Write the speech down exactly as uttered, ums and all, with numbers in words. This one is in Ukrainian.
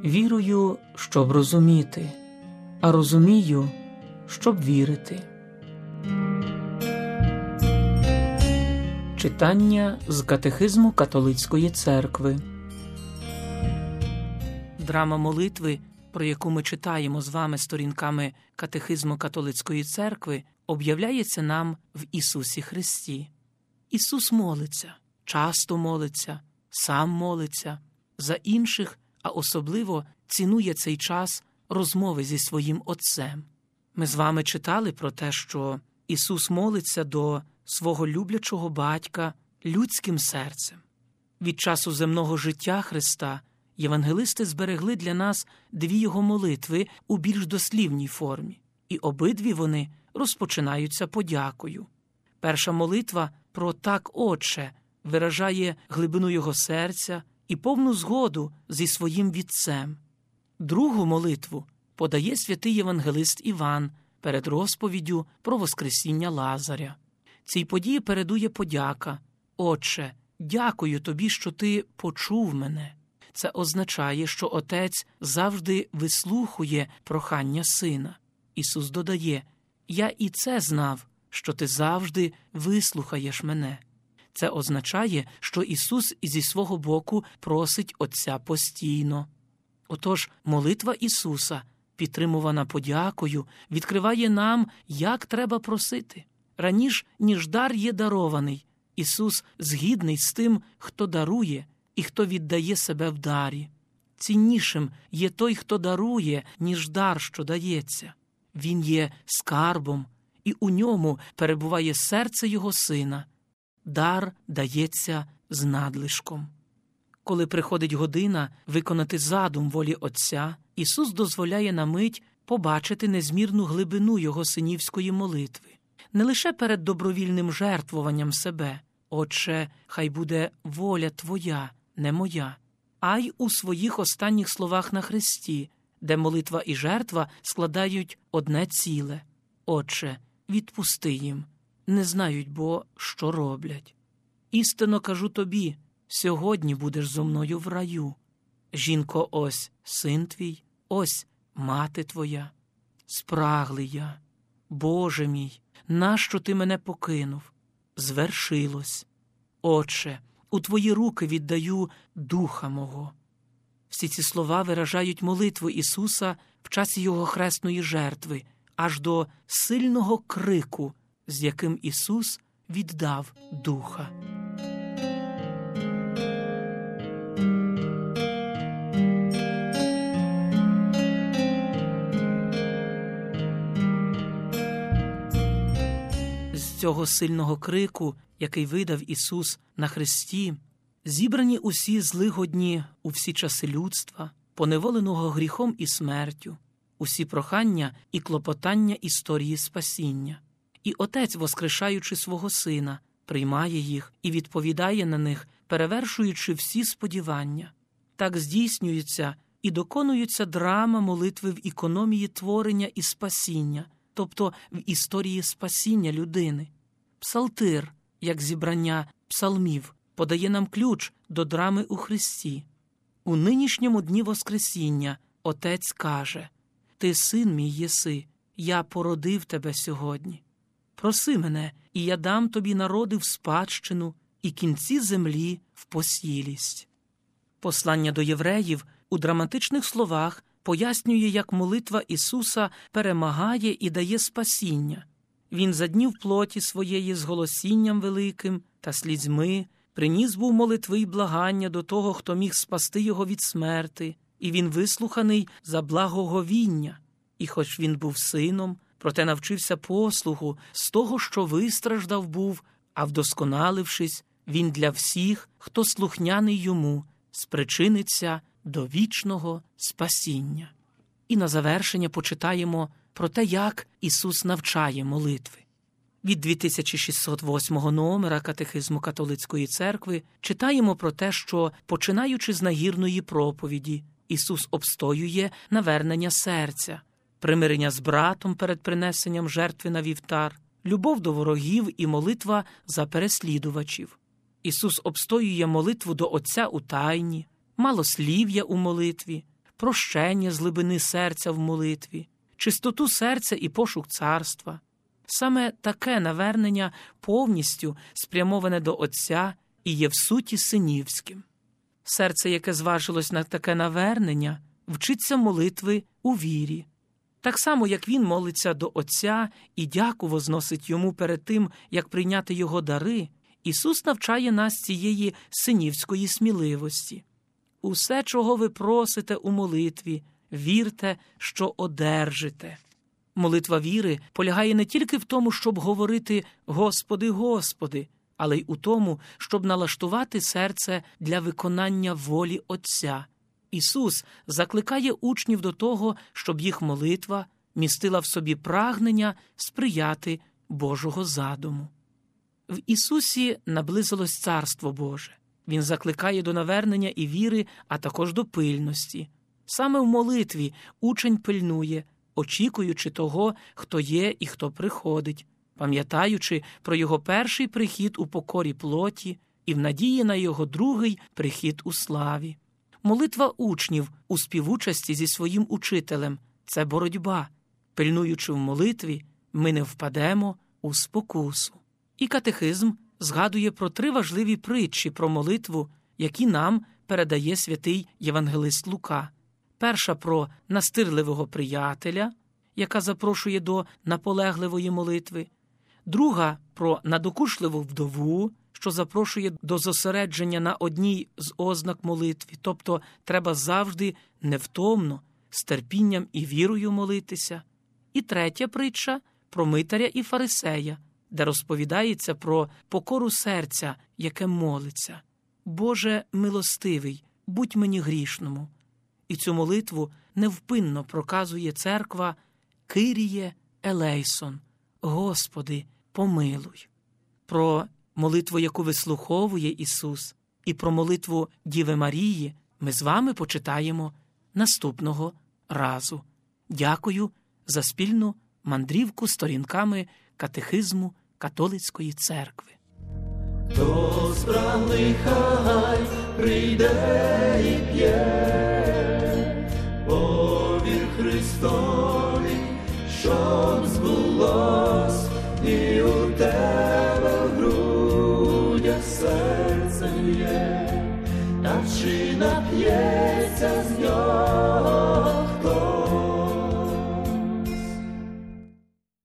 Вірую, щоб розуміти, а розумію, щоб вірити. Читання з Катехизму Католицької Церкви. Драма молитви, про яку ми читаємо з вами сторінками Катехизму Католицької Церкви, об'являється нам в Ісусі Христі. Ісус молиться, часто молиться, сам молиться, за інших, а особливо цінує цей час розмови зі своїм Отцем. Ми з вами читали про те, що Ісус молиться до свого люблячого Батька людським серцем. Від часу земного життя Христа євангелисти зберегли для нас дві його молитви у більш дослівній формі, і обидві вони розпочинаються подякою. Перша молитва про «Так, Отче» виражає глибину його серця і повну згоду зі своїм Вітцем. Другу молитву подає святий євангелист Іван перед розповіддю про воскресіння Лазаря. Цій події передує подяка: «Отче, дякую тобі, що ти почув мене». Це означає, що Отець завжди вислухує прохання Сина. Ісус додає: «Я і це знав, що ти завжди вислухаєш мене». Це означає, що Ісус зі свого боку просить Отця постійно. Отож, молитва Ісуса, підтримувана подякою, відкриває нам, як треба просити. Раніш, ніж дар є дарований, Ісус згідний з тим, хто дарує і хто віддає себе в дарі. Ціннішим є той, хто дарує, ніж дар, що дається. Він є скарбом, і у ньому перебуває серце Його Сина. Дар дається з надлишком. Коли приходить година виконати задум волі Отця, Ісус дозволяє на мить побачити незмірну глибину Його синівської молитви. Не лише перед добровільним жертвуванням себе: «Отче, хай буде воля Твоя, не моя», а й у своїх останніх словах на хресті, де молитва і жертва складають одне ціле: «Отче, відпусти їм, не знають бо, що роблять. Істинно кажу тобі, сьогодні будеш зо мною в раю. Жінко, ось син твій, ось мати твоя. Спраглий я, Боже мій, нащо ти мене покинув? Звершилось. Отче, у твої руки віддаю духа мого». Всі ці слова виражають молитву Ісуса в часі Його хресної жертви, аж до сильного крику, з яким Ісус віддав духа. З цього сильного крику, який видав Ісус на хресті, зібрані усі злигодні у всі часи людства, поневоленого гріхом і смертю, усі прохання і клопотання історії спасіння. І Отець, воскрешаючи свого Сина, приймає їх і відповідає на них, перевершуючи всі сподівання. Так здійснюється і доконується драма молитви в ікономії творення і спасіння, тобто в історії спасіння людини. Псалтир, як зібрання псалмів, подає нам ключ до драми у Христі. У нинішньому дні Воскресіння Отець каже: «Ти, син мій єси, я породив тебе сьогодні. Проси мене, і я дам тобі народи в спадщину і кінці землі в посілість». Послання до євреїв у драматичних словах пояснює, як молитва Ісуса перемагає і дає спасіння. Він за днів плоті своєї з голосінням великим та слізьми приніс був молитви й благання до того, хто міг спасти його від смерти, і він вислуханий за благоговіння. І хоч він був сином, проте навчився послуху з того, що вистраждав був, а вдосконалившись, він для всіх, хто слухняний йому, спричиниться до вічного спасіння. І на завершення почитаємо про те, як Ісус навчає молитви. Від дві тисячі шістсот восьмого номера Катехизму Католицької Церкви читаємо про те, що, починаючи з нагірної проповіді, Ісус обстоює навернення серця, примирення з братом перед принесенням жертви на вівтар, любов до ворогів і молитва за переслідувачів. Ісус обстоює молитву до Отця у тайні, малослів'я у молитві, прощення з глибини серця в молитві, чистоту серця і пошук царства. Саме таке навернення повністю спрямоване до Отця і є в суті синівським. Серце, яке зважилось на таке навернення, вчиться молитви у вірі. Так само, як він молиться до Отця і дяку возносить йому перед тим, як прийняти його дари, Ісус навчає нас цієї синівської сміливості. Усе, чого ви просите у молитві, вірте, що одержите. Молитва віри полягає не тільки в тому, щоб говорити «Господи, Господи», але й у тому, щоб налаштувати серце для виконання волі Отця. Ісус закликає учнів до того, щоб їх молитва містила в собі прагнення сприяти Божого задуму. В Ісусі наблизилось Царство Боже. Він закликає до навернення і віри, а також до пильності. Саме в молитві учень пильнує, очікуючи того, хто є і хто приходить, пам'ятаючи про його перший прихід у покорі плоті і в надії на його другий прихід у славі. Молитва учнів у співучасті зі своїм учителем – це боротьба. Пильнуючи в молитві, ми не впадемо у спокусу. І катехизм згадує про три важливі притчі про молитву, які нам передає святий євангелист Лука. Перша про настирливого приятеля, яка запрошує до наполегливої молитви. Друга про надокушливу вдову, що запрошує до зосередження на одній з ознак молитви, тобто треба завжди невтомно, з терпінням і вірою молитися. І третя притча про митаря і фарисея, де розповідається про покору серця, яке молиться. «Боже милостивий, будь мені грішному». І цю молитву невпинно проказує церква «Киріє елейсон» – «Господи, помилуй». Про молитву, яку вислуховує Ісус, і про молитву Діви Марії ми з вами почитаємо наступного разу. Дякую за спільну мандрівку сторінками катехизму католицької церкви. Хто справний, хай прийде і п'є, повір Христові, щоб збулося